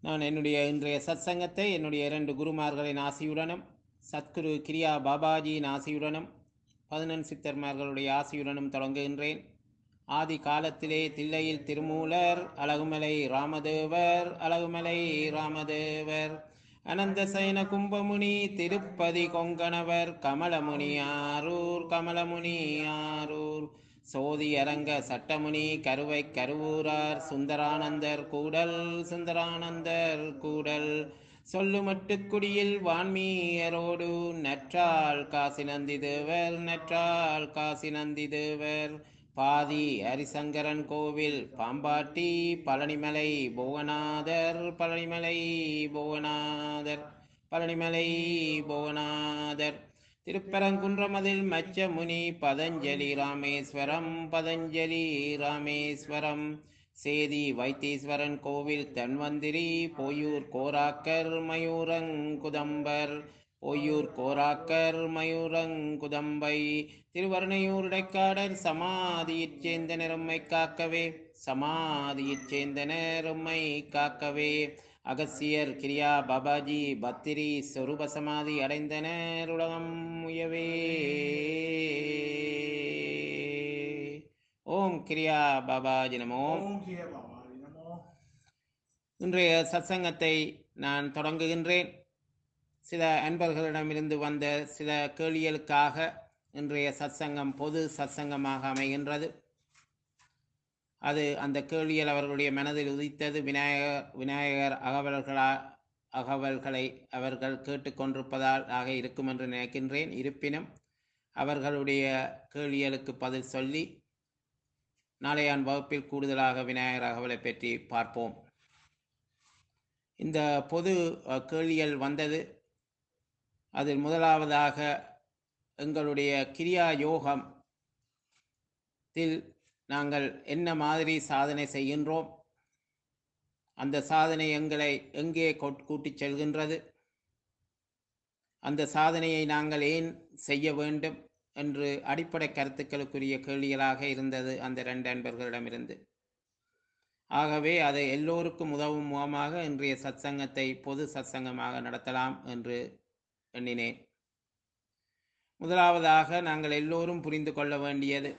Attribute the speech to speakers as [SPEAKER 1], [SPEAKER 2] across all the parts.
[SPEAKER 1] நான் என்னுடைய இன்றைய சத்சங்கத்தை என்னுடைய இரண்டு குருமார்களின் ஆசியுடனும் சத்குரு கிரியா பாபாஜியின் ஆசியுடனும் 11 சித்தர்மார்களுடைய ஆசியுடனும் தொடங்குகின்றேன். ஆதி காலத்திலே தில்லையில் திருமூலர் அழகுமலை ராமதேவர் அனந்த சயன கும்பமுனி திருப்பதி கொங்கணவர் கமலமுனி ஆரூர் சோதி அரங்க சட்டமுனி கருவை கருவூரார் சுந்தரானந்தர் கூடல் சொல்லுமட்டுக்குடியில் வான்மீயரோடு நற்றால் காசி நந்தி தேவர் பாதி ஹரிசங்கரன் கோவில் பாம்பாட்டி பழனிமலை புவனாதர் திருப்பரங்குன்றமதில் மச்சமுனி பதஞ்சலி ராமேஸ்வரம் சேதி வைத்தீஸ்வரன் கோவில் தன்வந்திரி போயூர் கோராக்கர் மயூரங்குதம்பை திருவர்ணையூர் இடைக்காடர் சமாதியிற் சேர்ந்த நிறம்மை காக்கவே அகசியர் கிரியா பாபாஜி பத்திரி சொரூப சமாதி அடைந்தனர் உலகம் உயவே. ஓம் கிரியா பாபாஜி நமோ. இன்றைய சத்சங்கத்தை நான் தொடங்குகின்றேன். சில அன்பர்களிடமிருந்து வந்த சில கேள்விகளுக்காக இன்றைய சத்சங்கம் பொது சத்சங்கமாக அமைகின்றது. அது அந்த கேள்வியில் அவர்களுடைய மனதில் உதித்தது விநாயகர் அகவல்களை அவர்கள் கேட்டுக்கொண்டிருப்பதால் ஆக இருக்கும் என்று நினைக்கின்றேன். இருப்பினும் அவர்களுடைய கேள்விகளுக்கு பதில் சொல்லி நாளையான் வகுப்பில் கூடுதலாக விநாயகர் அகவலை பற்றி பார்ப்போம். இந்த பொது கேள்விகள் வந்தது. அதில் முதலாவதாக எங்களுடைய கிரியா யோகத்தில் நாங்கள் என்ன மாதிரி சாதனை செய்கின்றோம், அந்த சாதனை எங்களை எங்கே கூட்டிச் செல்கின்றது, அந்த சாதனையை நாங்கள் ஏன் செய்ய வேண்டும் என்று அடிப்படை கருத்துக்களுக்குரிய கேள்விகளாக இருந்தது அந்த இரண்டு அன்பர்களிடமிருந்து. ஆகவே அதை எல்லோருக்கும் உதவும் முகமாக இன்றைய சத்சங்கத்தை பொது சத்சங்கமாக நடத்தலாம் என்று எண்ணினேன். முதலாவதாக நாங்கள் எல்லோரும் புரிந்து கொள்ள வேண்டியது,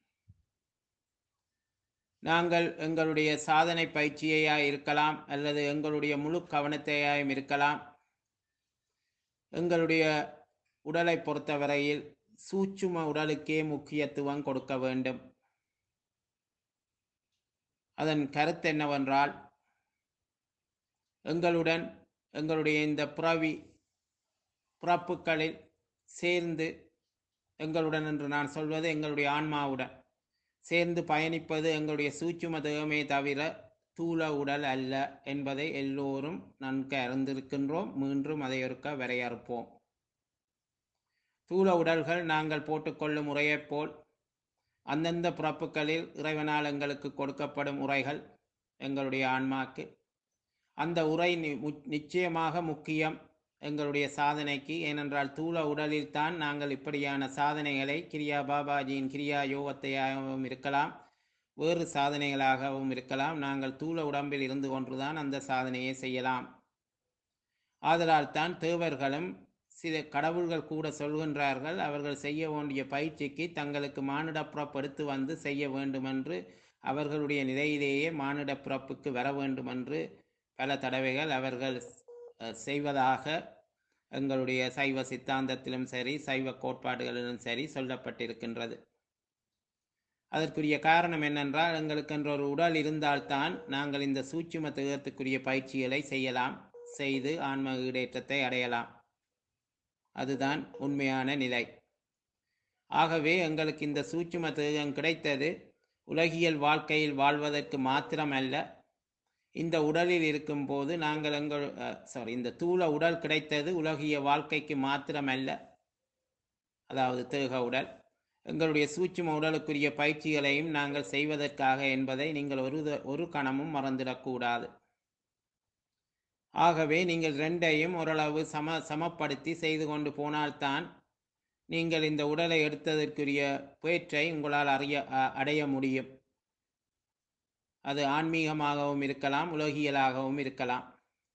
[SPEAKER 1] நாங்கள் எங்களுடைய சாதனை பயிற்சியாய் இருக்கலாம் அல்லது எங்களுடைய முழு கவனத்தையாயும் இருக்கலாம். எங்களுடைய உடலை பொறுத்தவரையில் சூட்சும உடலுக்கே முக்கியத்துவம் கொடுக்க வேண்டும். அதன் கருத்து என்னவென்றால், எங்களுடைய இந்த பிறப்புகளில் சேர்ந்து எங்களுடன் என்று நான் சொல்வது எங்களுடைய ஆன்மாவுடன் சேர்ந்து பயணிப்பது எங்களுடைய சூட்சும தேகமே தவிர தூள உடல் அல்ல என்பதை எல்லோரும் நன்கு அறிந்திருக்கின்றோம். மீண்டும் அதை ஒருக்க வரையறுப்போம். தூள உடல்கள் நாங்கள் போட்டுக்கொள்ளும் முறையைப் போல் அந்தந்த பிறப்புகளில் இறைவனால் எங்களுக்கு கொடுக்கப்படும் உரைகள் எங்களுடைய ஆன்மாக்கு. அந்த உரை நிச்சயமாக முக்கியம் எங்களுடைய சாதனைக்கு. ஏனென்றால் தூள உடலில் தான் நாங்கள் இப்படியான சாதனைகளை கிரியா பாபாஜியின் கிரியா யோகத்தையாகவும் இருக்கலாம், வேறு சாதனைகளாகவும் இருக்கலாம். நாங்கள் தூள உடம்பில் இருந்து கொண்டுதான் அந்த சாதனையை செய்யலாம். ஆதலால் தான் தேவர்களும் சில கடவுள்கள் கூட சொல்கின்றார்கள், அவர்கள் செய்ய வேண்டிய பயிற்சிக்கு தங்களுக்கு மானிட பிறப்பெடுத்து வந்து செய்ய வேண்டுமென்று, அவர்களுடைய நிலையிலேயே மானிட பிறப்புக்கு வர வேண்டுமென்று பல தடவைகள் அவர்கள் செய்வதாக எங்களுடைய சைவ சித்தாந்தத்திலும் சரி சைவ கோட்பாடுகளிலும் சரி சொல்லப்பட்டிருக்கின்றது. அதற்குரிய காரணம் என்னென்றால், எங்களுக்கென்ற ஒரு உடல் இருந்தால்தான் நாங்கள் இந்த சூட்சும தேகத்துக்குரிய பயிற்சிகளை செய்யலாம், செய்து ஆன்ம ஈடேற்றத்தை அடையலாம். அதுதான் உண்மையான நிலை. ஆகவே எங்களுக்கு இந்த சூட்சும தேகம் கிடைத்தது உலகியல் வாழ்க்கையில் வாழ்வதற்கு மாத்திரமல்ல. இந்த உடலில் இருக்கும் போது நாங்கள் இந்த தூள உடல் கிடைத்தது உலகிய வாழ்க்கைக்கு மாத்திரமல்ல, அதாவது தேக உடல். எங்களுடைய சூட்சும உடலுக்குரிய பயிற்சிகளையும் நாங்கள் செய்வதற்காக என்பதை நீங்கள் ஒரு கணமும் மறந்துடக்கூடாது. ஆகவே நீங்கள் ரெண்டையும் ஓரளவு சமப்படுத்தி செய்து கொண்டு போனால்தான் நீங்கள் இந்த உடலை எடுத்ததற்குரிய பேற்றை உங்களால் அடைய முடியும். அது ஆன்மீகமாகவும் இருக்கலாம், உலகியலாகவும் இருக்கலாம்.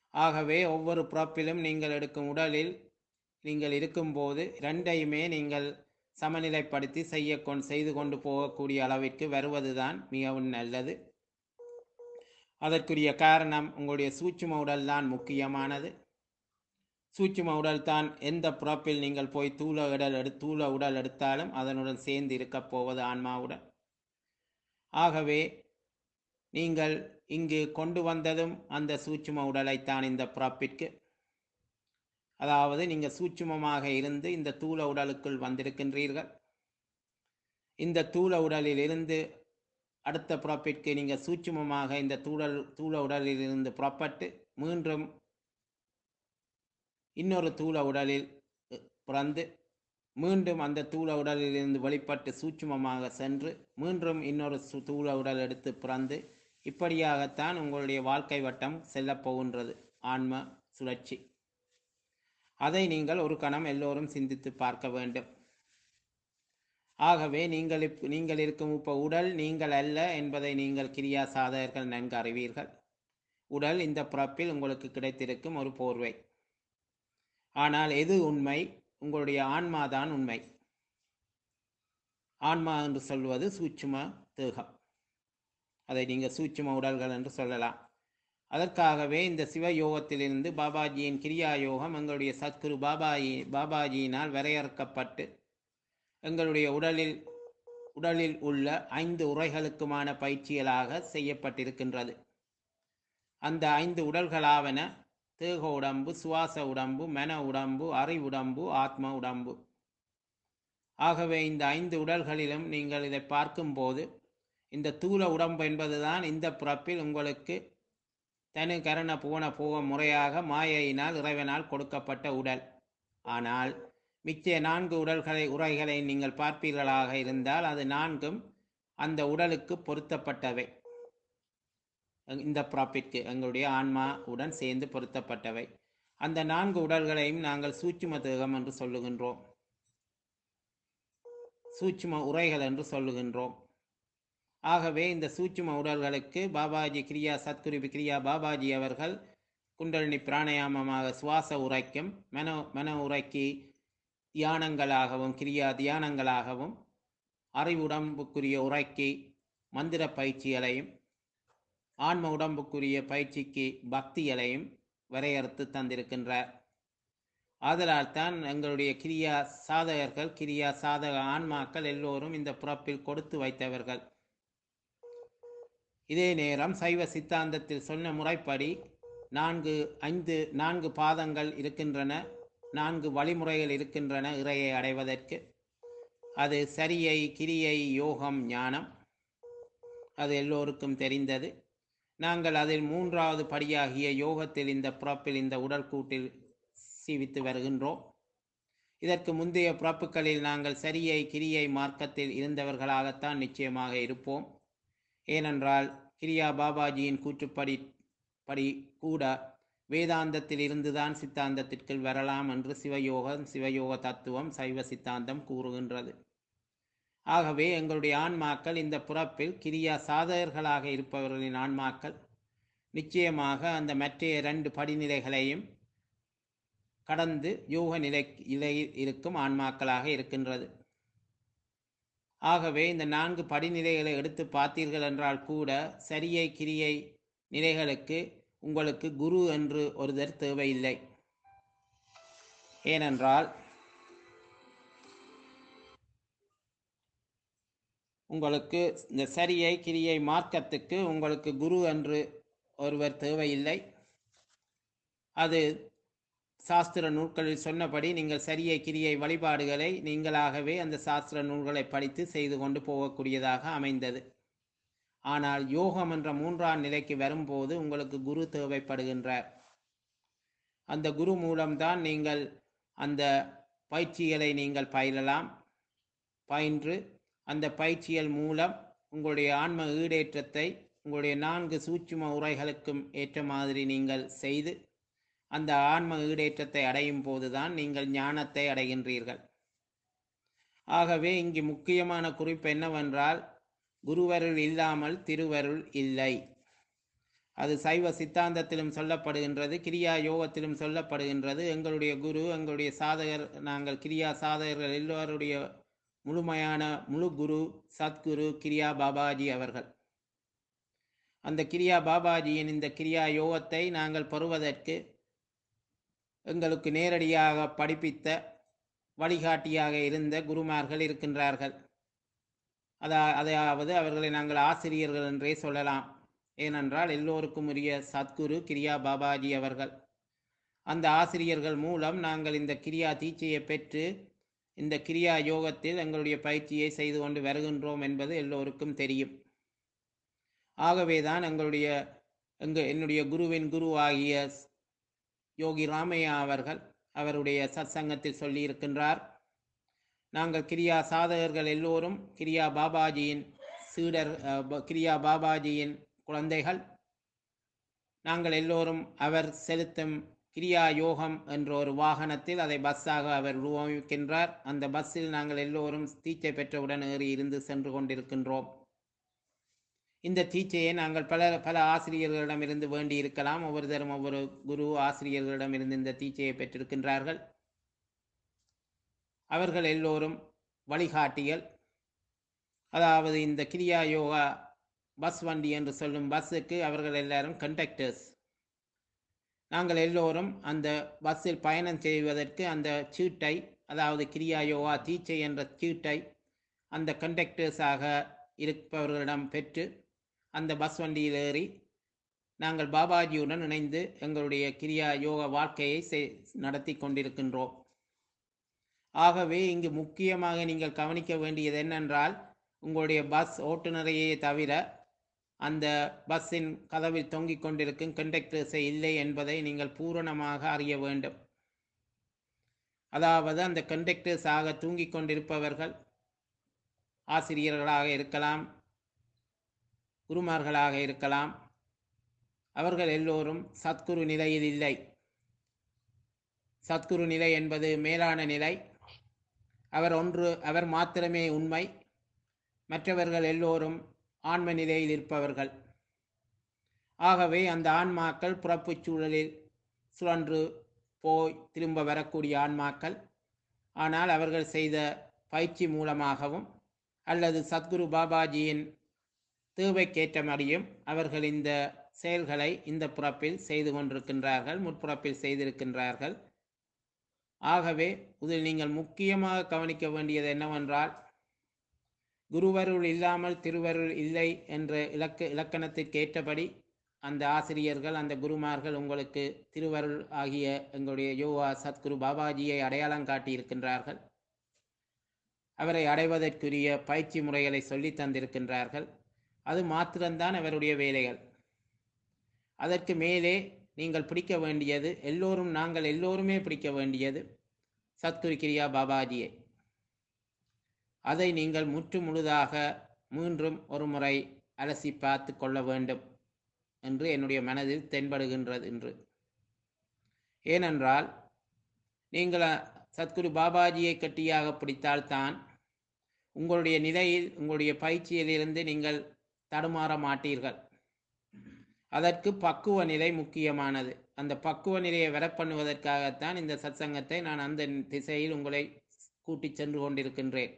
[SPEAKER 1] ஆகவே ஒவ்வொரு பிறப்பிலும் நீங்கள் எடுக்கும் உடலில் நீங்கள் இருக்கும்போது இரண்டையுமே நீங்கள் சமநிலைப்படுத்தி செய்து கொண்டு போகக்கூடிய அளவிற்கு வருவதுதான் மிகவும் நல்லது. அதற்குரிய காரணம் உங்களுடைய சூட்சும உடல் தான் முக்கியமானது. சூட்சும உடல் தான் எந்த பிறப்பில் நீங்கள் போய் தூள உடல் எடுத்தாலும் அதனுடன் சேர்ந்து இருக்கப் போவது ஆன்மாவுடன். ஆகவே நீங்கள் இங்கு கொண்டு வந்ததும் அந்த சூட்சும உடலைத்தான் இந்த பிறப்பிற்கு. அதாவது நீங்கள் சூட்சுமமாக இருந்து இந்த தூள உடலுக்குள் வந்திருக்கின்றீர்கள். இந்த தூள உடலில் இருந்து அடுத்த பிறப்பிற்கு நீங்கள் சூட்சுமமாக இந்த தூள உடலில் இருந்து புறப்பட்டு மீண்டும் இன்னொரு தூள உடலில் பிறந்து மீண்டும் அந்த தூள உடலில் இருந்து வெளிப்பட்டு சூட்சுமமாக சென்று மீண்டும் இன்னொரு தூள உடல் எடுத்து பிறந்து இப்படியாகத்தான் உங்களுடைய வாழ்க்கை வட்டம் செல்லப் போகின்றது, ஆன்ம சுழற்சி. அதை நீங்கள் ஒரு கணம் எல்லோரும் சிந்தித்து பார்க்க வேண்டும். ஆகவே நீங்கள் இருக்கும் உடல் நீங்கள் அல்ல என்பதை நீங்கள் கிரியா சாதகர்கள் நன்கு அறிவீர்கள். உடல் இந்த பிறப்பில் உங்களுக்கு கிடைத்திருக்கும் ஒரு போர்வை. ஆனால் எது உண்மை? உங்களுடைய ஆன்மாதான் உண்மை. ஆன்மா என்று சொல்வது சூட்சும தேகம். அதை நீங்கள் சூட்சும உடல்கள் என்று சொல்லலாம். அதற்காகவே இந்த சிவயோகத்திலிருந்து பாபாஜியின் கிரியா யோகம் எங்களுடைய சத்குரு பாபாஜியினால் வரையறுக்கப்பட்டு எங்களுடைய உடலில் உள்ள 5 உரைகளுக்குமான பயிற்சிகளாக செய்யப்பட்டிருக்கின்றது. அந்த 5 உடல்களாவன தேக உடம்பு, சுவாச உடம்பு, மன உடம்பு, அறிவுடம்பு, ஆத்ம உடம்பு. ஆகவே இந்த 5 உடல்களிலும் நீங்கள் இதை பார்க்கும்போது இந்த தூள உடம்பு என்பதுதான் இந்த பிறப்பில் உங்களுக்கு தனு கரண புவன போக முறையாக மாயையினால் இறைவனால் கொடுக்கப்பட்ட உடல். ஆனால் மிச்ச 4 உரைகளை நீங்கள் பார்ப்பீர்களாக இருந்தால் அது 4ம் அந்த உடலுக்கு பொருத்தப்பட்டவை. இந்த பிறப்பிற்கு எங்களுடைய ஆன்மாவுடன் சேர்ந்து பொருத்தப்பட்டவை. அந்த 4 உடல்களையும் நாங்கள் சூட்சும தேகம் என்று சொல்லுகின்றோம், சூட்சும உரைகள் என்று சொல்லுகின்றோம். ஆகவே இந்த சூட்சும உடல்களுக்கு பாபாஜி சத்குரு கிரியா பாபாஜி அவர்கள் குண்டலினி பிராணயாமமாக சுவாச உரைக்கும், மன உரைக்கு தியானங்களாகவும் கிரியா தியானங்களாகவும், அறிவுடம்புக்குரிய உரைக்கு மந்திர பயிற்சிகளையும், ஆன்ம உடம்புக்குரிய பயிற்சிக்கு பக்திகளையும் வரையறுத்து தந்திருக்கின்றார். ஆதலால் தான் எங்களுடைய கிரியா சாதகர்கள், கிரியா சாதக ஆன்மாக்கள் எல்லோரும் இந்த பிறப்பில் கொடுத்து வைத்தவர்கள். இதே நேரம் சைவ சித்தாந்தத்தில் சொன்ன முறைப்படி 4 பாதங்கள் இருக்கின்றன, 4 வழிமுறைகள் இருக்கின்றன இறையை அடைவதற்கு. அது சரியை, கிரியை, யோகம், ஞானம். அது எல்லோருக்கும் தெரிந்தது. நாங்கள் அதில் 3வது படியாகிய யோகத்தில் இந்த பிறப்பில் இந்த உடல் கூட்டில் சீவித்து வருகின்றோம். இதற்கு முந்தைய பிறப்புகளில் நாங்கள் சரியை, கிரியை மார்க்கத்தில் இருந்தவர்களாகத்தான் நிச்சயமாக இருப்போம். ஏனென்றால் கிரியா பாபாஜியின் கூற்றுப்படி கூட வேதாந்தத்தில் இருந்துதான் சித்தாந்தத்திற்குள் வரலாம் என்று சிவயோக தத்துவம், சைவ சித்தாந்தம் கூறுகின்றது. ஆகவே எங்களுடைய ஆன்மாக்கள் இந்த பிறப்பில் கிரியா சாதகர்களாக இருப்பவர்களின் ஆன்மாக்கள் நிச்சயமாக அந்த மற்ற 2 படிநிலைகளையும் கடந்து யோக நிலையில் இருக்கும் ஆன்மாக்களாக இருக்கின்றது. ஆகவே இந்த 4 படிநிலைகளை எடுத்து பார்த்தீர்கள் என்றால் கூட சரியை, கிரியை நிலைகளுக்கு உங்களுக்கு குரு என்று ஒருவர் தேவையில்லை. ஏனென்றால் உங்களுக்கு இந்த சரியை, கிரியை மார்க்கத்துக்கு உங்களுக்கு குரு என்று ஒருவர் தேவையில்லை. அது சாஸ்திர நூல்களில் சொன்னபடி நீங்கள் சரியை, கிரியை வழிபாடுகளை நீங்களாகவே அந்த சாஸ்திர நூல்களை படித்து செய்து கொண்டு போகக்கூடியதாக அமைந்தது. ஆனால் யோகம் என்ற 3ஆம் நிலைக்கு வரும்போது உங்களுக்கு குரு தேவைப்படுகின்றார். அந்த குரு மூலம்தான் நீங்கள் அந்த பயிற்சிகளை நீங்கள் பயிலலாம். பயின்று அந்த பயிற்சிகள் மூலம் உங்களுடைய ஆன்ம ஈடேற்றத்தை உங்களுடைய 4 சூட்சும உரைகளுக்கும் ஏற்ற மாதிரி நீங்கள் செய்து அந்த ஆன்ம ஈடேற்றத்தை அடையும் போதுதான் நீங்கள் ஞானத்தை அடைகின்றீர்கள். ஆகவே இங்கு முக்கியமான குறிப்பு என்னவென்றால், குருவருள் இல்லாமல் திருவருள் இல்லை. அது சைவ சித்தாந்தத்திலும் சொல்லப்படுகின்றது, கிரியா யோகத்திலும் சொல்லப்படுகின்றது. எங்களுடைய குரு, எங்களுடைய சாதகர், நாங்கள் கிரியா சாதகர்கள் எல்லோருடைய முழுமையான முழு குரு சத்குரு கிரியா பாபாஜி அவர்கள். அந்த கிரியா பாபாஜியின் இந்த கிரியா யோகத்தை நாங்கள் பெறுவதற்கு எங்களுக்கு நேரடியாக படிப்பித்த வழிகாட்டியாக இருந்த குருமார்கள் இருக்கின்றார்கள். அதாவது அவர்களை நாங்கள் ஆசிரியர்கள் என்றே சொல்லலாம். ஏனென்றால் எல்லோருக்கும் உரிய சத்குரு கிரியா பாபாஜி அவர்கள். அந்த ஆசிரியர்கள் மூலம் நாங்கள் இந்த கிரியா தீட்சையை பெற்று இந்த கிரியா யோகத்தில் எங்களுடைய பயிற்சியை செய்து கொண்டு வருகின்றோம் என்பது எல்லோருக்கும் தெரியும். ஆகவேதான் என்னுடைய குருவின் குரு ஆகிய யோகி ராமையா அவர்கள் அவருடைய சத்சங்கத்தில் சொல்லியிருக்கின்றார், நாங்கள் கிரியா சாதகர்கள் எல்லோரும் கிரியா பாபாஜியின் சீடர், கிரியா பாபாஜியின் குழந்தைகள். நாங்கள் எல்லோரும் அவர் செலுத்தும் கிரியா யோகம் என்ற ஒரு வாகனத்தில், அதை பஸ்ஸாக அவர் உருவகிக்கின்றார். அந்த பஸ்ஸில் நாங்கள் எல்லோரும் தீட்சை பெற்றவுடன் ஏறி இருந்து சென்று கொண்டிருக்கின்றோம். இந்த தீட்சையை நாங்கள் பல ஆசிரியர்களிடமிருந்து வேண்டி இருக்கலாம். ஒவ்வொருத்தரும் ஒவ்வொரு குரு ஆசிரியர்களிடமிருந்து இந்த தீட்சையை பெற்றிருக்கின்றார்கள். அவர்கள் எல்லோரும் வழிகாட்டிகள். அதாவது இந்த கிரியா யோகா பஸ் வண்டி என்று சொல்லும் பஸ்ஸுக்கு அவர்கள் எல்லாரும் கண்டக்டர்ஸ். நாங்கள் எல்லோரும் அந்த பஸ்ஸில் பயணம் செய்வதற்கு அந்த சீட்டை, அதாவது கிரியா யோகா தீட்சை என்ற சீட்டை அந்த கண்டக்டர்ஸாக இருப்பவர்களிடம் பெற்று அந்த பஸ் வண்டியில் ஏறி நாங்கள் பாபாஜியுடன் இணைந்து எங்களுடைய கிரியா யோக வாழ்க்கையை நடத்தி கொண்டிருக்கின்றோம். ஆகவே இங்கு முக்கியமாக நீங்கள் கவனிக்க வேண்டியது என்னென்றால், உங்களுடைய பஸ் ஓட்டுநரையே தவிர அந்த பஸ்ஸின் கதவில் தொங்கிக் கொண்டிருக்கும் கண்டக்டர்ஸை இல்லை என்பதை நீங்கள் பூரணமாக அறிய வேண்டும். அதாவது அந்த கண்டக்டர்ஸாக தூங்கிக் கொண்டிருப்பவர்கள் ஆசிரியர்களாக இருக்கலாம், குருமார்களாக இருக்கலாம். அவர்கள் எல்லோரும் சத்குரு நிலையில் இல்லை. சத்குரு நிலை என்பது மேலான நிலை. அவர் மாத்திரமே உண்மை. மற்றவர்கள் எல்லோரும் ஆன்ம நிலையில் இருப்பவர்கள். ஆகவே அந்த ஆன்மாக்கள் பிறப்பு சூழலில் சுழன்று போய் திரும்ப வரக்கூடிய ஆன்மாக்கள். ஆனால் அவர்கள் செய்த பயிற்சி மூலமாகவும் அல்லது சத்குரு பாபாஜியின் தேவைக்கேற்றபடியும் அவர்கள் இந்த செயல்களை இந்த பிறப்பில் செய்து கொண்டிருக்கின்றார்கள், முற்பிறப்பில் செய்திருக்கின்றார்கள். ஆகவே இதில் நீங்கள் முக்கியமாக கவனிக்க வேண்டியது என்னவென்றால், குருவருள் இல்லாமல் திருவருள் இல்லை என்ற இலக்கணத்திற்கு ஏற்றபடி அந்த ஆசிரியர்கள், அந்த குருமார்கள் உங்களுக்கு திருவருள் ஆகிய எங்களுடைய யோகா சத்குரு பாபாஜியை அடையாளம் காட்டியிருக்கின்றார்கள். அவரை அடைவதற்குரிய பயிற்சி முறைகளை சொல்லி தந்திருக்கின்றார்கள். அது மாத்திரம்தான் அவருடைய வேலைகள். அதற்கு மேலே நீங்கள் பிடிக்க வேண்டியது, நாங்கள் எல்லோருமே பிடிக்க வேண்டியது சத்குரு கிரியா பாபாஜியை. அதை நீங்கள் முற்று முழுதாக மீண்டும் ஒரு முறை அலசி பார்த்து கொள்ள வேண்டும் என்று என்னுடைய மனதில் தென்படுகின்றது என்று. ஏனென்றால் நீங்கள் சத்குரு பாபாஜியை கட்டியாக பிடித்தால்தான் உங்களுடைய நிலையில், உங்களுடைய பயிற்சியிலிருந்து நீங்கள் தடுமாற மாட்டீர்கள். அதற்கு பக்குவ நிலை முக்கியமானது. அந்த பக்குவ நிலையை வரப்பண்ணுவதற்காகத்தான் இந்த சத்சங்கத்தை நான் அந்த திசையில் உங்களை கூட்டி சென்று கொண்டிருக்கின்றேன்.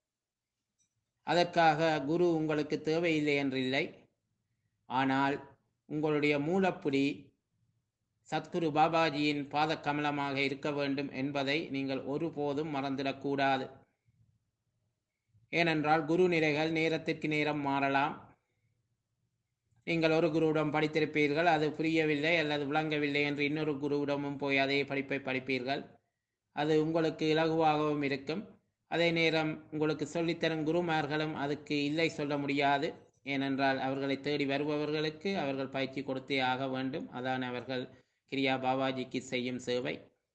[SPEAKER 1] அதற்காக குரு உங்களுக்கு தேவையில்லை என்றில்லை. ஆனால் உங்களுடைய மூலப்புடி சத்குரு பாபாஜியின் பாத கமலமாக இருக்க வேண்டும் என்பதை நீங்கள் ஒருபோதும் மறந்துடக்கூடாது. ஏனென்றால் குரு நிலைகள் நேரத்திற்கு நேரம் மாறலாம். நீங்கள் ஒரு குருவிடம் படித்திருப்பீர்கள், அது புரியவில்லை அல்லது விளங்கவில்லை என்று இன்னொரு குருவிடமும் போய் அதே படிப்பை படிப்பீர்கள். அது உங்களுக்கு இலகுவாகவும் இருக்கும். அதே நேரம் உங்களுக்கு சொல்லித்தரும் குருமார்களும் அதுக்கு இல்லை சொல்ல முடியாது. ஏனென்றால் அவர்களை தேடி வருபவர்களுக்கு அவர்கள் பயிற்சி கொடுத்தே ஆக வேண்டும். அதான் அவர்கள் கிரியா பாபாஜிக்கு செய்யும் சேவை.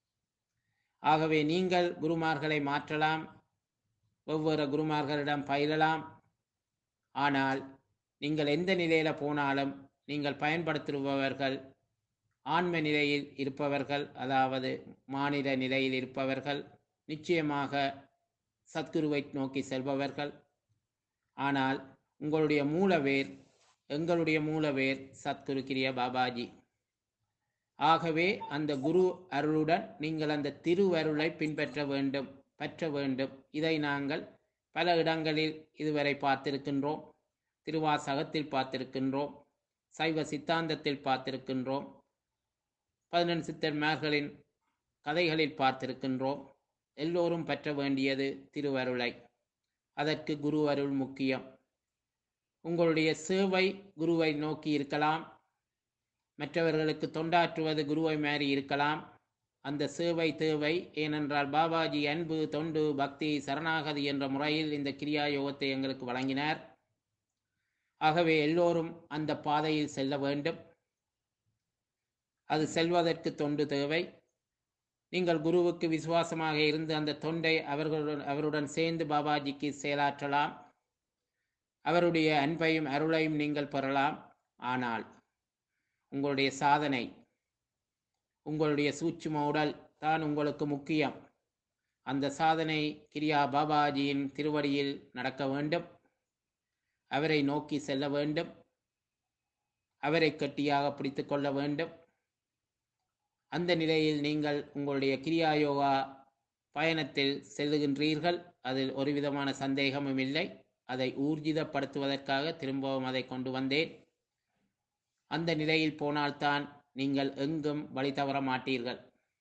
[SPEAKER 1] ஆகவே நீங்கள் குருமார்களை மாற்றலாம், ஒவ்வொரு குருமார்களிடம் பயிலலாம். ஆனால் நீங்கள் எந்த நிலையில போனாலும் நீங்கள் பயன்படுத்துபவர்கள் ஆன்ம நிலையில் இருப்பவர்கள், அதாவது மாநில நிலையில் இருப்பவர்கள், நிச்சயமாக சத்குருவை நோக்கி செல்பவர்கள். ஆனால் உங்களுடைய மூலவேர் எங்களுடைய மூலவேர் சத்குரு கிரியா பாபாஜி. ஆகவே அந்த குரு அருளுடன் நீங்கள் அந்த திருவருளை பின்பற்ற வேண்டும், பற்ற வேண்டும். இதை நாங்கள் பல இடங்களில் இதுவரை பார்த்திருக்கின்றோம். திருவாசகத்தில் பார்த்திருக்கின்றோம், சைவ சித்தாந்தத்தில் பார்த்திருக்கின்றோம், 11 சித்தர்மார்களின் கதைகளில் பார்த்திருக்கின்றோம். எல்லோரும் பற்ற வேண்டியது திருவருளை. அதற்கு குரு அருள் முக்கியம். உங்களுடைய சேவை குருவை நோக்கி இருக்கலாம், மற்றவர்களுக்கு தொண்டாற்றுவது குருவை மாறி இருக்கலாம். அந்த சேவை தேவை. ஏனென்றால் பாபாஜி அன்பு, தொண்டு, பக்தி, சரணாகதி என்ற முறையில் இந்த கிரியா யோகத்தை எங்களுக்கு வழங்கினார். ஆகவே எல்லோரும் அந்த பாதையில் செல்ல வேண்டும். அது செல்வதற்கு தொண்டு தேவை. நீங்கள் குருவுக்கு விசுவாசமாக இருந்து அந்த தொண்டை அவருடன் சேர்ந்து பாபாஜிக்கு செயலாற்றலாம். அவருடைய அன்பையும் அருளையும் நீங்கள் பெறலாம். ஆனால் உங்களுடைய சாதனை, உங்களுடைய சூட்சும உடல் தான் உங்களுக்கு முக்கியம். அந்த சாதனை கிரியா பாபாஜியின் திருவடியில் நடக்க வேண்டும். அவரை நோக்கி செல்ல வேண்டும். அவரை கட்டியாக பிடித்து கொள்ள வேண்டும். அந்த நிலையில் நீங்கள் உங்களுடைய கிரியா யோகா பயணத்தில் செல்லுகின்றீர்கள். அதில் ஒரு விதமான சந்தேகமும் இல்லை. அதை ஊர்ஜிதப்படுத்துவதற்காக திரும்பவும் அதை கொண்டு வந்தேன். அந்த நிலையில் போனால்தான் நீங்கள் எங்கும் வழி தவற மாட்டீர்கள்.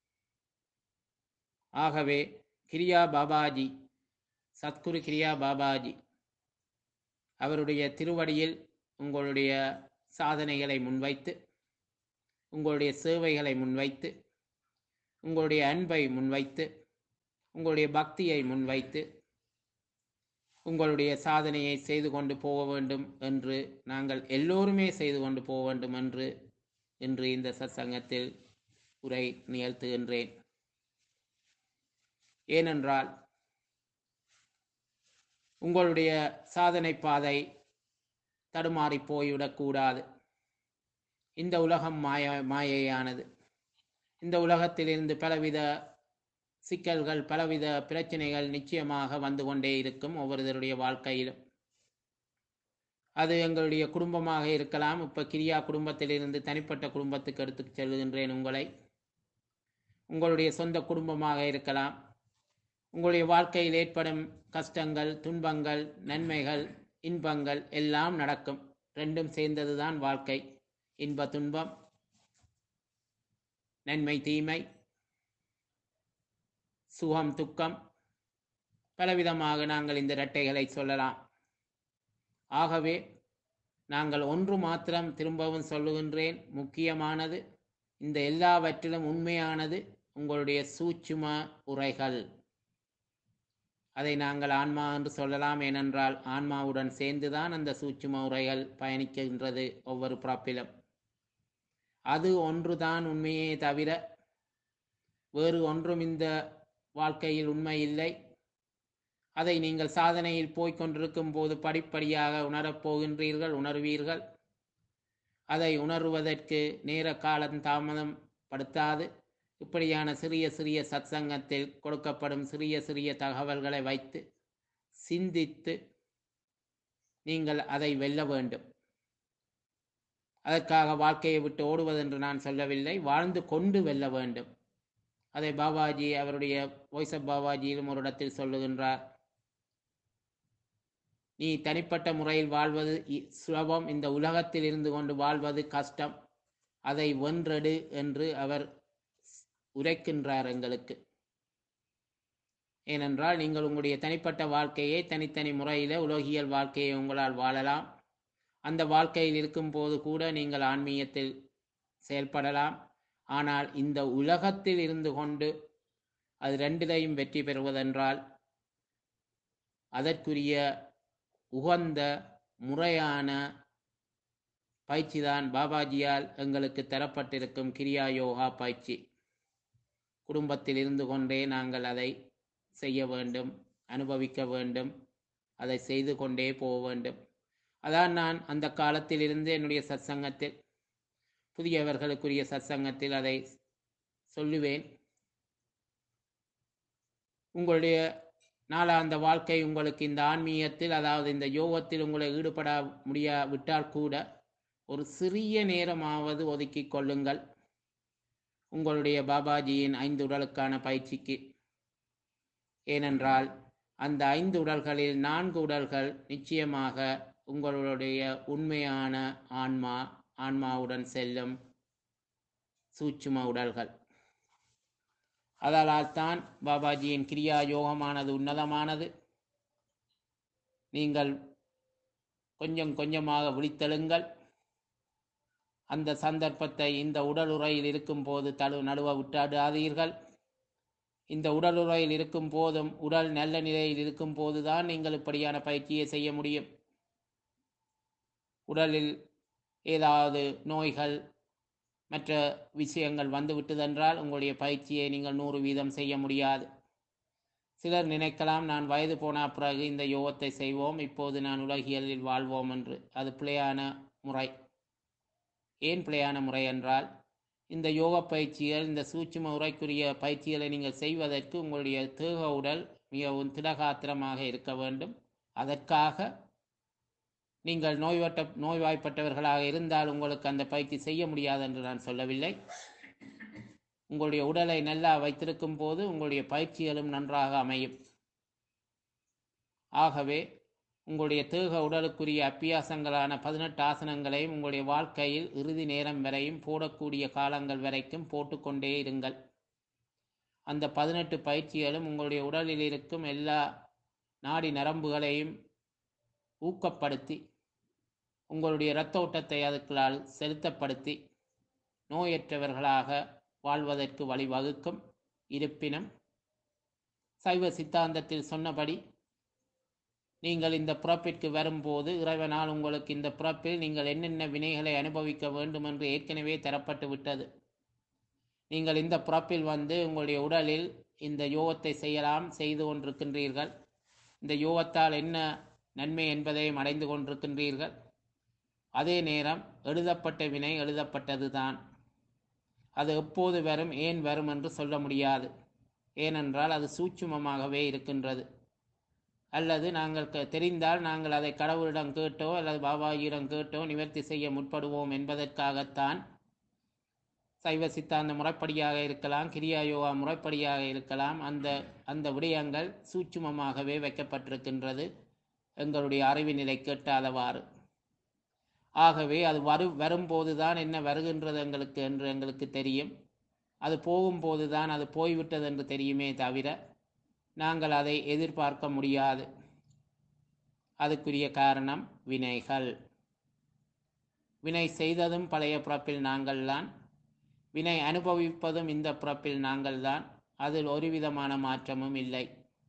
[SPEAKER 1] ஆகவே கிரியா பாபாஜி, சத்குரு கிரியா பாபாஜி அவருடைய திருவடியில் உங்களுடைய சாதனைகளை முன்வைத்து, உங்களுடைய சேவைகளை முன்வைத்து, உங்களுடைய அன்பை முன்வைத்து, உங்களுடைய பக்தியை முன்வைத்து, உங்களுடைய சாதனையை செய்து கொண்டு போக வேண்டும் என்று நாங்கள் எல்லோருமே செய்து கொண்டு போக வேண்டும் என்று இன்று இந்த சத்சங்கத்தில் உரை நிகழ்த்துகின்றேன். ஏனென்றால் உங்களுடைய சாதனை பாதை தடுமாறி போய்விடக்கூடாது. இந்த உலகம் மாயையானது. இந்த உலகத்திலிருந்து பலவித சிக்கல்கள், பலவித பிரச்சனைகள் நிச்சயமாக வந்து கொண்டே இருக்கும் ஒவ்வொருவருடைய வாழ்க்கையிலும். அது எங்களுடைய குடும்பமாக இருக்கலாம். இப்போ கிரியா குடும்பத்திலிருந்து தனிப்பட்ட குடும்பத்துக்கு எடுத்து செல்கின்றேன் உங்களை. உங்களுடைய சொந்த குடும்பமாக இருக்கலாம். உங்களுடைய வாழ்க்கையில் ஏற்படும் கஷ்டங்கள், துன்பங்கள், நன்மைகள், இன்பங்கள் எல்லாம் நடக்கும். ரெண்டும் சேர்ந்ததுதான் வாழ்க்கை. இன்ப துன்பம், நன்மை தீமை, சுகம் துக்கம், பலவிதமாக நாங்கள் இந்த இரட்டைகளை சொல்லலாம். ஆகவே நாங்கள் ஒன்று மாத்திரம் திரும்பவும் சொல்லுகின்றேன், முக்கியமானது, இந்த எல்லாவற்றிலும் உண்மையானது உங்களுடைய சூட்சும உரைகள். அதை நாங்கள் ஆன்மா என்று சொல்லலாம். ஏனென்றால் ஆன்மாவுடன் சேர்ந்துதான் அந்த சூட்சும உரைகள் பயணிக்கின்றது ஒவ்வொரு பிறப்பிலும். அது ஒன்றுதான் உண்மையே தவிர வேறு ஒன்றும் இந்த வாழ்க்கையில் உண்மை இல்லை. அதை நீங்கள் சாதனையில் போய்கொண்டிருக்கும் போது படிப்படியாக உணரப் போகின்றீர்கள், உணர்வீர்கள். அதை உணர்வதற்கு நேர காலம் தாமதம் படுத்தாது. இப்படியான சிறிய சிறிய சத்சங்கத்தில் கொடுக்கப்படும் சிறிய சிறிய தகவல்களை வைத்து சிந்தித்து நீங்கள் அதை வெல்ல வேண்டும். அதற்காக வாழ்க்கையை விட்டு ஓடுவதென்று நான் சொல்லவில்லை, வாழ்ந்து கொண்டு வெல்ல வேண்டும். அதை பாபாஜி அவருடைய வாய்ஸ் ஆஃப் பாபாஜியிலும் ஒரு இடத்தில் சொல்லுகின்றார். நீ தனிப்பட்ட முறையில் வாழ்வது சுலபம், இந்த உலகத்தில் இருந்து கொண்டு வாழ்வது கஷ்டம், அதை வென்றெடு என்று அவர் உரைக்கின்றார் எங்களுக்கு. ஏனென்றால் நீங்கள் உங்களுடைய தனிப்பட்ட வாழ்க்கையை தனித்தனி முறையில் உலகியல் வாழ்க்கையை உங்களால் வாழலாம். அந்த வாழ்க்கையில் இருக்கும் போது கூட நீங்கள் ஆன்மீகத்தில் செயல்படலாம். ஆனால் இந்த உலகத்தில் இருந்து கொண்டு அது ரெண்டிலையும் வெற்றி பெறுவதென்றால் அதற்குரிய உகந்த முறையான பயிற்சிதான் பாபாஜியால் எங்களுக்கு தரப்பட்டிருக்கும் கிரியா யோகா பயிற்சி. குடும்பத்தில் இருந்து கொண்டே நாங்கள் அதை செய்ய வேண்டும், அனுபவிக்க வேண்டும், அதை செய்து கொண்டே போக வேண்டும். அதான் நான் அந்த காலத்தில் இருந்து என்னுடைய சத்சங்கத்தில், புதியவர்களுக்குரிய சத்சங்கத்தில் அதை சொல்லுவேன். உங்களுடைய நாளாந்த வாழ்க்கை உங்களுக்கு இந்த ஆன்மீகத்தில், அதாவது இந்த யோகத்தில் உங்களை ஈடுபட விட்டால் கூட ஒரு சிறிய நேரமாவது ஒதுக்கிக் கொள்ளுங்கள் உங்களுடைய பாபாஜியின் 5 உடலுக்கான பயிற்சிக்கு. ஏனென்றால் அந்த 5 உடல்களில் 4 உடல்கள் நிச்சயமாக உங்களுடைய உண்மையான ஆன்மாவுடன் செல்லும் சூட்சும உடல்கள். அதனால் தான் பாபாஜியின் கிரியா யோகமானது உன்னதமானது. நீங்கள் கொஞ்சம் கொஞ்சமாக விழித்தெழுங்கள். அந்த சந்தர்ப்பத்தை இந்த உடலுறையில் இருக்கும் போது நழுவ விட்டாடாதீர்கள். இந்த உடலுறையில் இருக்கும் போதும், உடல் நல்ல நிலையில் இருக்கும் போதுதான் நீங்கள் இப்படியான பயிற்சியை செய்ய முடியும். உடலில் ஏதாவது நோய்கள் மற்ற விஷயங்கள் வந்துவிட்டதென்றால் உங்களுடைய பயிற்சியை நீங்கள் 100% செய்ய முடியாது. சிலர் நினைக்கலாம், நான் வயது போன பிறகு இந்த யோகத்தை செய்வோம், இப்போது நான் உலகியலில் வாழ்வோம் என்று. அது பிழையான முறை. ஏன் பிழையான முறை என்றால், இந்த யோக பயிற்சிகள், இந்த சூட்சும உரைக்குரிய பயிற்சிகளை நீங்கள் செய்வதற்கு உங்களுடைய தேக உடல் மிகவும் திடகாத்திரமாக இருக்க வேண்டும். அதற்காக நீங்கள் நோய்வாய்ப்பட்டவர்களாக இருந்தால் உங்களுக்கு அந்த பயிற்சி செய்ய முடியாது என்று நான் சொல்லவில்லை. உங்களுடைய உடலை நல்லா வைத்திருக்கும் போது உங்களுடைய பயிற்சிகளும் நன்றாக அமையும். ஆகவே உங்களுடைய தேக உடலுக்குரிய அப்பியாசங்களான 18 ஆசனங்களையும் உங்களுடைய வாழ்க்கையில் இறுதி நேரம் வரையும் போடக்கூடிய காலங்கள் வரைக்கும் போட்டுக்கொண்டே இருங்கள். அந்த 18 பயிற்சிகளும் உங்களுடைய உடலில் இருக்கும் எல்லா நாடி நரம்புகளையும் ஊக்கப்படுத்தி, உங்களுடைய இரத்த ஓட்டத்தை அதுக்களால் செலுத்தப்படுத்தி நோயற்றவர்களாக வாழ்வதற்கு வழிவகுக்கும். இருப்பினும் சைவ சித்தாந்தத்தில் சொன்னபடி நீங்கள் இந்த பிறப்பிற்கு வரும்போது இறைவனால் உங்களுக்கு இந்த பிறப்பில் நீங்கள் என்னென்ன வினைகளை அனுபவிக்க வேண்டும் என்று ஏற்கனவே தரப்பட்டு விட்டது. நீங்கள் இந்த பிறப்பில் உங்களுடைய உடலில் இந்த யோகத்தை செய்து கொண்டிருக்கின்றீர்கள். இந்த யோகத்தால் என்ன நன்மை என்பதையும் அடைந்து கொண்டிருக்கின்றீர்கள். அதே நேரம் எழுதப்பட்ட வினை எழுதப்பட்டது தான். அது எப்போது வரும், ஏன் வரும் என்று சொல்ல முடியாது. ஏனென்றால் அது சூட்சுமமாகவே இருக்கின்றது. அல்லது நாங்கள் தெரிந்தால் நாங்கள் அதை கடவுளிடம் கேட்டோ அல்லது பாபாஜியிடம் கேட்டோ நிவர்த்தி செய்ய முற்படுவோம் என்பதற்காகத்தான் சைவ சித்தாந்த முறைப்படியாக இருக்கலாம், கிரியா யோகா முறைப்படியாக இருக்கலாம், அந்த விடயங்கள் சூட்சுமமாகவே வைக்கப்பட்டிருக்கின்றது எங்களுடைய அறிவு நிலை கேட்டாதவாறு. ஆகவே அது வரும்போதுதான் என்ன வருகின்றது என்று எங்களுக்கு தெரியும். அது போகும்போது தான் அது போய்விட்டது என்று தெரியுமே தவிர நாங்கள் அதை எதிர்பார்க்க முடியாது. அதுக்குரிய காரணம் வினைகள். வினை செய்ததும் பழைய பிறப்பில் நாங்கள்தான், வினை அனுபவிப்பதும் இந்த பிறப்பில் நாங்கள்தான். அதில் ஒரு விதமான மாற்றமும் இல்லை.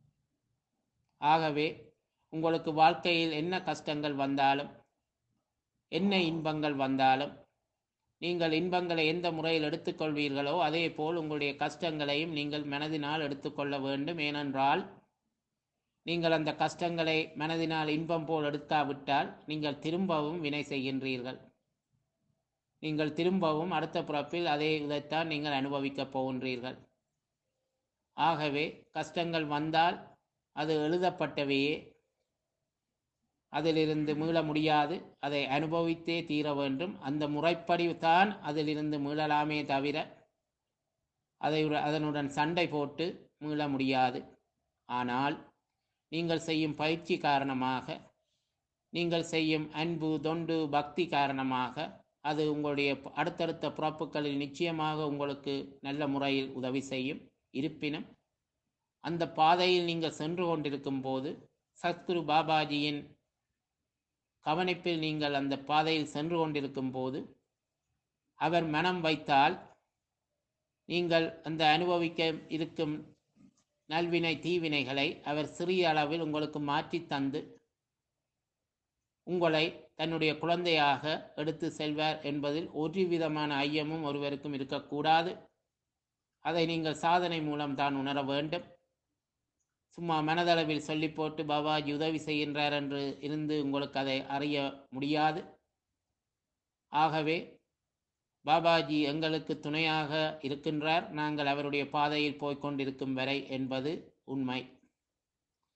[SPEAKER 1] ஆகவே உங்களுக்கு வாழ்க்கையில் என்ன கஷ்டங்கள் வந்தாலும், என்ன இன்பங்கள் வந்தாலும், நீங்கள் இன்பங்களை எந்த முறையில் எடுத்துக்கொள்வீர்களோ அதே போல் உங்களுடைய கஷ்டங்களையும் நீங்கள் மனதினால் எடுத்துக்கொள்ள வேண்டும். ஏனென்றால் நீங்கள் அந்த கஷ்டங்களை மனதினால் இன்பம் போல் எடுக்காவிட்டால் நீங்கள் திரும்பவும் வினை செய்கின்றீர்கள். நீங்கள் திரும்பவும் அடுத்த பிறப்பில் அதே இதைத்தான் நீங்கள் அனுபவிக்கப் போகின்றீர்கள். ஆகவே கஷ்டங்கள் வந்தால் அது எழுதப்பட்டவையே, அதிலிருந்து மீள முடியாது. அதை அனுபவித்தே தீர வேண்டும். அந்த முறைப்படி தான் அதிலிருந்து மீளலாமே தவிர அதனுடன் சண்டை போட்டு மீள முடியாது. ஆனால் நீங்கள் செய்யும் பயிற்சி காரணமாக, நீங்கள் செய்யும் அன்பு, தொண்டு, பக்தி காரணமாக அது உங்களுடைய அடுத்தடுத்த பிறப்புகளில் நிச்சயமாக உங்களுக்கு நல்ல முறையில் உதவி செய்யும். இருப்பினும் அந்த பாதையில் நீங்கள் சென்று கொண்டிருக்கும் போது, சத்குரு பாபாஜியின் கவனிப்பில் நீங்கள் அந்த பாதையில் சென்று கொண்டிருக்கும் போது, அவர் மனம் வைத்தால் நீங்கள் அந்த அனுபவிக்க இருக்கும் நல்வினை தீவினைகளை அவர் சிறிய அளவில் உங்களுக்கு மாற்றி தந்து உங்களை தன்னுடைய குழந்தையாக எடுத்து செல்வார் என்பதில் ஒரு விதமான ஐயமும் ஒருவருக்கும் இருக்கக்கூடாது. அதை நீங்கள் சாதனை மூலம் தான் உணர வேண்டும். சும்மா மனதளவில் சொல்லி போட்டு பாபாஜி உதவி செய்கின்றார் என்று இருந்து உங்களுக்கு அதை அறிய முடியாது. ஆகவே பாபாஜி எங்களுக்கு துணையாக இருக்கின்றார், நாங்கள் அவருடைய பாதையில் போய்கொண்டிருக்கும் வரை என்பது உண்மை.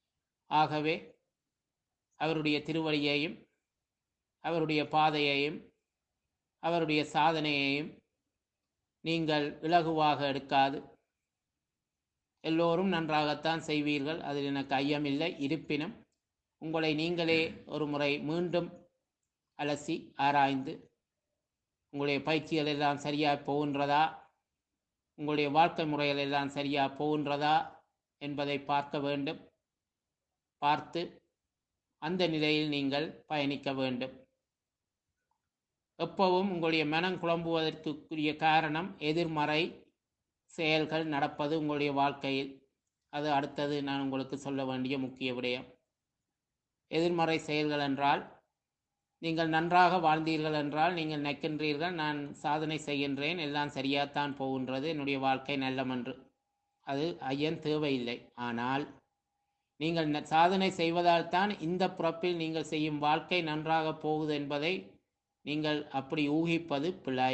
[SPEAKER 1] ஆகவே அவருடைய திருவடியையும் அவருடைய பாதையையும் அவருடைய சாதனையையும் நீங்கள் இலகுவாக எடுக்காது. எல்லோரும் நன்றாகத்தான் செய்வீர்கள், அதில் எனக்கு ஐயமில்லை. இருப்பினும் உங்களை நீங்களே ஒரு முறை மீண்டும் அலசி ஆராய்ந்து உங்களுடைய பயிற்சிகள் எல்லாம் சரியாக போகின்றதா, உங்களுடைய வாழ்க்கை முறைகள் எல்லாம் சரியாக போகின்றதா என்பதை பார்க்க வேண்டும். பார்த்து அந்த நிலையில் நீங்கள் பயணிக்க வேண்டும். எப்பவும் உங்களுடைய மனம் குழம்புவதற்குரிய காரணம் எதிர்மறை செயல்கள் நடப்பது உங்களுடைய வாழ்க்கையில். அது அடுத்தது நான் உங்களுக்கு சொல்ல வேண்டிய முக்கிய விடயம். எதிர்மறை செயல்கள் என்றால், நீங்கள் நன்றாக வாழ்ந்தீர்கள் என்றால் நீங்கள் நினைக்கின்றீர்கள், நான் சாதனை செய்கின்றேன், எல்லாம் சரியாகத்தான் போகின்றது, என்னுடைய வாழ்க்கை நல்லமென்று. அது ஐயன் தேவையில்லை. ஆனால் நீங்கள் சாதனை செய்வதால் தான் இந்த பிறப்பில் நீங்கள் செய்யும் வாழ்க்கை நன்றாக போகுது என்பதை நீங்கள் அப்படி ஊகிப்பது பிழை.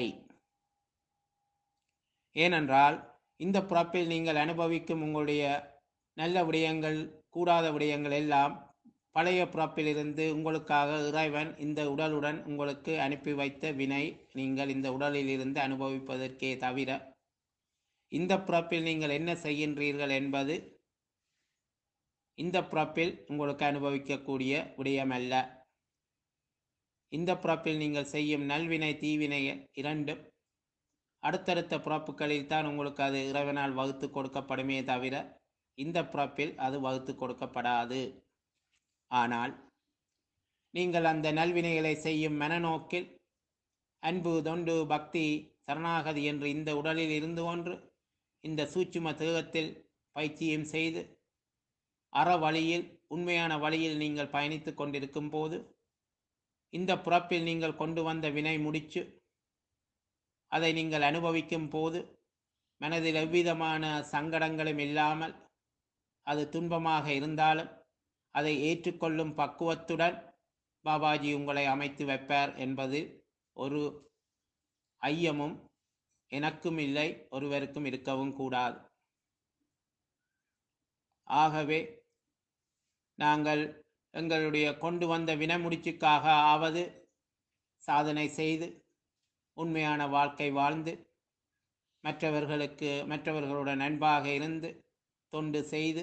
[SPEAKER 1] ஏனென்றால் இந்த பிறப்பில் நீங்கள் அனுபவிக்கும் உங்களுடைய நல்ல விடயங்கள், கூடாத விடயங்கள் எல்லாம் பழைய பிறப்பிலிருந்து உங்களுக்காக இறைவன் இந்த உடலுடன் உங்களுக்கு அனுப்பி வைத்த வினை. நீங்கள் இந்த உடலில் இருந்து அனுபவிப்பதற்கே தவிர இந்த பிறப்பில் நீங்கள் என்ன செய்கின்றீர்கள் என்பது இந்த பிறப்பில் உங்களுக்கு அனுபவிக்கக்கூடிய விடயம் அல்ல. இந்த பிறப்பில் நீங்கள் செய்யும் நல்வினை தீவினை இரண்டும் அடுத்தடுத்த பிறப்புகளில் தான் உங்களுக்கு அது இறைவனால் வகுத்து கொடுக்கப்படுமே தவிர இந்த பிறப்பில் அது வகுத்து கொடுக்கப்படாது. ஆனால் நீங்கள் அந்த நல்வினைகளை செய்யும் மனநோக்கில் அன்பு, தொண்டு, பக்தி, சரணாகதி என்று இந்த உடலில் இருந்து கொண்டு இந்த சூட்சும தேகத்தில் பயிற்சியும் செய்து அற வழியில், உண்மையான வழியில் நீங்கள் பயணித்து கொண்டிருக்கும் போது இந்த பிறப்பில் நீங்கள் கொண்டு வந்த வினை முடிச்சு அதை நீங்கள் அனுபவிக்கும் போது மனதில் எவ்விதமான சங்கடங்களும் இல்லாமல், அது துன்பமாக இருந்தாலும் அதை ஏற்றுக்கொள்ளும் பக்குவத்துடன் பாபாஜி உங்களை அமைத்து வைப்பார் என்பது ஒரு ஐயமும் எனக்கும் இல்லை, ஒருவருக்கும் இருக்கவும் கூடாது. ஆகவே நாங்கள் எங்களுடைய கொண்டு வந்த வினமுடிச்சுக்காக ஆவது சாதனை செய்து உண்மையான வாழ்க்கை வாழ்ந்து மற்றவர்களுடன் அன்பாக இருந்து தொண்டு செய்து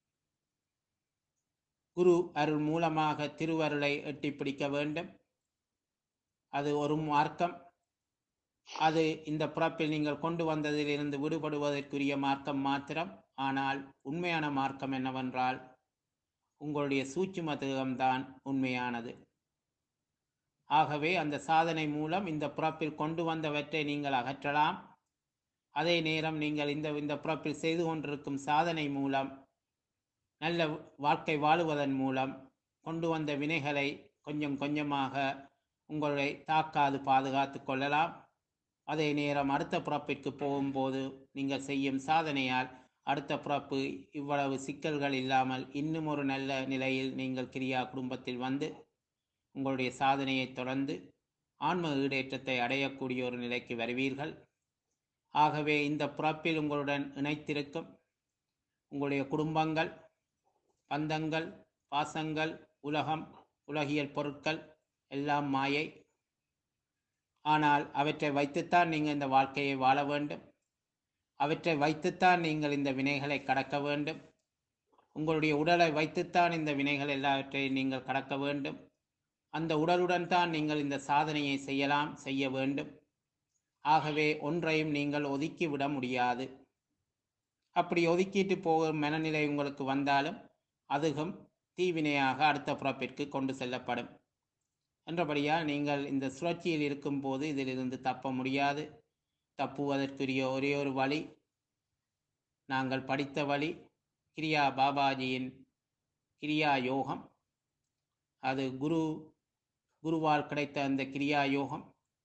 [SPEAKER 1] குரு அருள் மூலமாக திருவருளை எட்டி பிடிக்க வேண்டும். அது ஒரு மார்க்கம். அது இந்த பிறப்பில் நீங்கள் கொண்டு வந்ததிலிருந்து விடுபடுவதற்குரிய மார்க்கம் மாத்திரம். ஆனால் உண்மையான மார்க்கம் என்னவென்றால் உங்களுடைய சூட்சும தேகம்தான் உண்மையானது. ஆகவே அந்த சாதனை மூலம் இந்த பிறப்பில் கொண்டு வந்தவற்றை நீங்கள் அகற்றலாம். அதே நேரம் நீங்கள் இந்த பிறப்பில் செய்து கொண்டிருக்கும் சாதனை மூலம் நல்ல வாழ்க்கை வாழுவதன் மூலம் கொண்டு வந்த வினைகளை கொஞ்சம் கொஞ்சமாக உங்களை தாக்காது பாதுகாத்து கொள்ளலாம். அதே நேரம் அடுத்த பிறப்பிற்கு போகும்போது நீங்கள் செய்யும் சாதனையால் அடுத்த பிறப்பு இவ்வளவு சிக்கல்கள் இல்லாமல் இன்னும் ஒரு நல்ல நிலையில் நீங்கள் கிரியா குடும்பத்தில் வந்து உங்களுடைய சாதனையை தொடர்ந்து ஆன்ம ஈடேற்றத்தை அடையக்கூடிய ஒரு நிலைக்கு வருவீர்கள். ஆகவே இந்த பிறப்பில் உங்களுடன் இணைத்திருக்கும் உங்களுடைய குடும்பங்கள், பந்தங்கள், பாசங்கள், உலகம், உலகியல் பொருட்கள் எல்லாம் மாயை. ஆனால் அவற்றை வைத்துத்தான் நீங்கள் இந்த வாழ்க்கையை வாழ வேண்டும். அவற்றை வைத்துத்தான் நீங்கள் இந்த வினைகளை கடக்க வேண்டும். உங்களுடைய உடலை வைத்துத்தான் இந்த வினைகள் எல்லாவற்றையும் நீங்கள் கடக்க வேண்டும். அந்த உடலுடன் தான் நீங்கள் இந்த சாதனையை செய்ய வேண்டும். ஆகவே ஒன்றையும் நீங்கள் ஒதுக்கி விட முடியாது. அப்படி ஒதுக்கிட்டு போகும் மனநிலை உங்களுக்கு வந்தாலும் அதுவும் தீவினையாக அடுத்த பிறப்பிற்கு கொண்டு செல்லப்படும். என்றபடியால் நீங்கள் இந்த சுழற்சியில் இருக்கும்போது இதிலிருந்து தப்ப முடியாது. தப்புவதற்குரிய ஒரே ஒரு வழி, நாங்கள் படித்த வழி, கிரியா பாபாஜியின் கிரியா யோகம். அது குருவால் கிடைத்த அந்த கிரியா யோகம்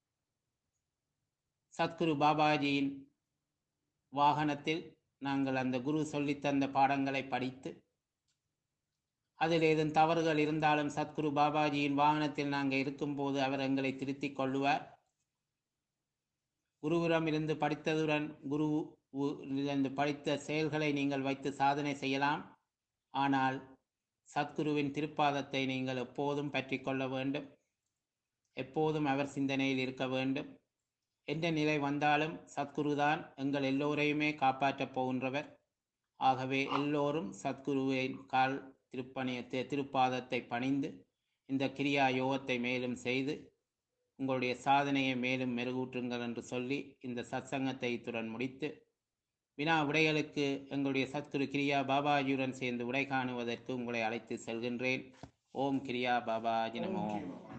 [SPEAKER 1] சத்குரு பாபாஜியின் வாகனத்தில் நாங்கள் அந்த குரு சொல்லித்தந்த பாடங்களை படித்து அதில் ஏதும் தவறுகள் இருந்தாலும் சத்குரு பாபாஜியின் வாகனத்தில் நாங்கள் இருக்கும்போது அவர் எங்களை திருத்திக் கொள்ளுவார். குருவிடம் இருந்து படித்ததுடன் குருவிலிருந்து படித்த செயல்களை நீங்கள் வைத்து சாதனை செய்யலாம். ஆனால் சத்குருவின் திருப்பாதத்தை நீங்கள் எப்போதும் பற்றி கொள்ள வேண்டும். எப்போதும் அவர் சிந்தனையில் இருக்க வேண்டும். எந்த நிலை வந்தாலும் சத்குருதான் எங்கள் எல்லோரையுமே காப்பாற்றப் போகின்றவர். ஆகவே எல்லோரும் சத்குருவின் கால் திருப்பணியத்தை திருப்பாதத்தை பணிந்து இந்த கிரியா யோகத்தை மேலும் செய்து உங்களுடைய சாதனையை மேலும் மெருகூற்றுங்கள் என்று சொல்லி இந்த சத்சங்கத்தை இத்துடன் முடித்து, வினா விடைகளுக்கு எங்களுடைய சத்குரு கிரியா பாபாஜியுடன் சேர்ந்து விடை காணுவதற்கு உங்களை அழைத்து செல்கின்றேன். ஓம் கிரியா பாபாஜி நமோ.